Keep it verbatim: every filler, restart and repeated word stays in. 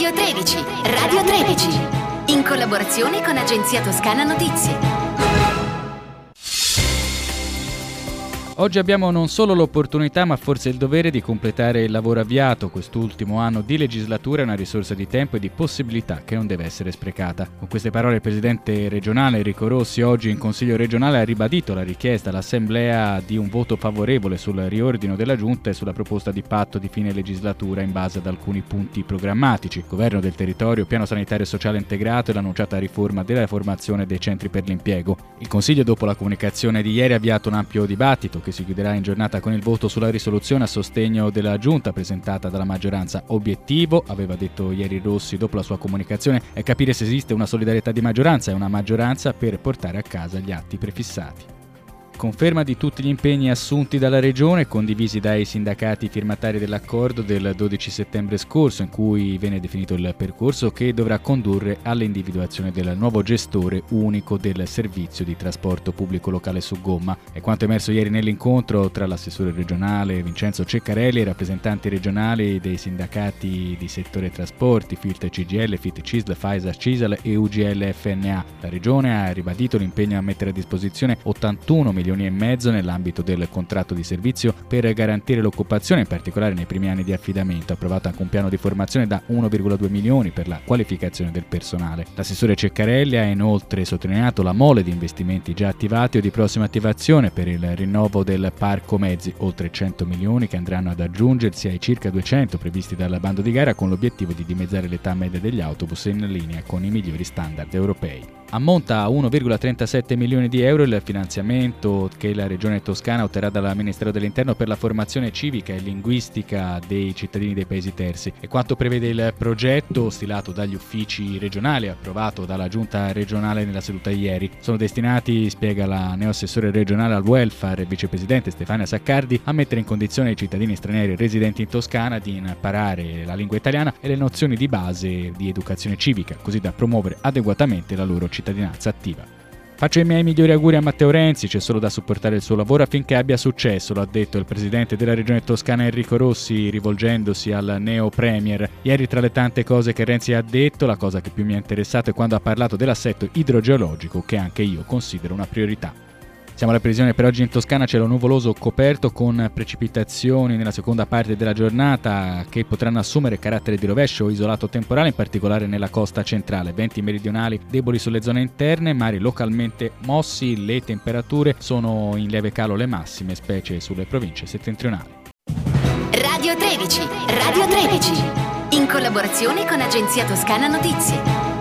Radio tredici, Radio tredici, in collaborazione con Agenzia Toscana Notizie. Oggi abbiamo non solo l'opportunità, ma forse il dovere di completare il lavoro avviato. Quest'ultimo anno di legislatura è una risorsa di tempo e di possibilità che non deve essere sprecata. Con queste parole il presidente regionale Enrico Rossi oggi in Consiglio regionale ha ribadito la richiesta all'Assemblea di un voto favorevole sul riordino della Giunta e sulla proposta di patto di fine legislatura in base ad alcuni punti programmatici: governo del territorio, piano sanitario e sociale integrato e l'annunciata riforma della formazione dei centri per l'impiego. Il Consiglio, dopo la comunicazione di ieri, ha avviato un ampio dibattito che si chiuderà in giornata con il voto sulla risoluzione a sostegno della Giunta presentata dalla maggioranza. Obiettivo, aveva detto ieri Rossi dopo la sua comunicazione, è capire se esiste una solidarietà di maggioranza e una maggioranza per portare a casa gli atti prefissati. Conferma di tutti gli impegni assunti dalla Regione e condivisi dai sindacati firmatari dell'accordo del dodici settembre scorso, in cui viene definito il percorso che dovrà condurre all'individuazione del nuovo gestore unico del servizio di trasporto pubblico locale su gomma. È quanto emerso ieri nell'incontro tra l'assessore regionale Vincenzo Ceccarelli e i rappresentanti regionali dei sindacati di settore trasporti, FIRT C G L, FIT CISL, FAISA CISL e U G L F N A. La Regione ha ribadito l'impegno a mettere a disposizione ottantuno milioni e mezzo nell'ambito del contratto di servizio per garantire l'occupazione, in particolare nei primi anni di affidamento. Ha approvato anche un piano di formazione da uno virgola due milioni per la qualificazione del personale. L'assessore Ceccarelli ha inoltre sottolineato la mole di investimenti già attivati o di prossima attivazione per il rinnovo del parco mezzi, oltre cento milioni che andranno ad aggiungersi ai circa duecento previsti dal bando di gara, con l'obiettivo di dimezzare l'età media degli autobus in linea con i migliori standard europei. Ammonta a uno virgola trentasette milioni di euro il finanziamento che la Regione Toscana otterrà dal Ministero dell'Interno per la formazione civica e linguistica dei cittadini dei paesi terzi. E quanto prevede il progetto stilato dagli uffici regionali e approvato dalla Giunta regionale nella seduta ieri, sono destinati, spiega la neoassessore regionale al welfare e vicepresidente Stefania Saccardi, a mettere in condizione i cittadini stranieri residenti in Toscana di imparare la lingua italiana e le nozioni di base di educazione civica, così da promuovere adeguatamente la loro cittadinanza attiva. Faccio i miei migliori auguri a Matteo Renzi, c'è solo da supportare il suo lavoro affinché abbia successo, lo ha detto il presidente della Regione Toscana Enrico Rossi rivolgendosi al neo premier. Ieri, tra le tante cose che Renzi ha detto, la cosa che più mi ha interessato è quando ha parlato dell'assetto idrogeologico, che anche io considero una priorità. Siamo alla previsione per oggi in Toscana, cielo nuvoloso coperto con precipitazioni nella seconda parte della giornata che potranno assumere carattere di rovescio o isolato temporale, in particolare nella costa centrale. Venti meridionali deboli sulle zone interne, mari localmente mossi, le temperature sono in lieve calo le massime, specie sulle province settentrionali. Radio tredici, Radio tredici, in collaborazione con Agenzia Toscana Notizie.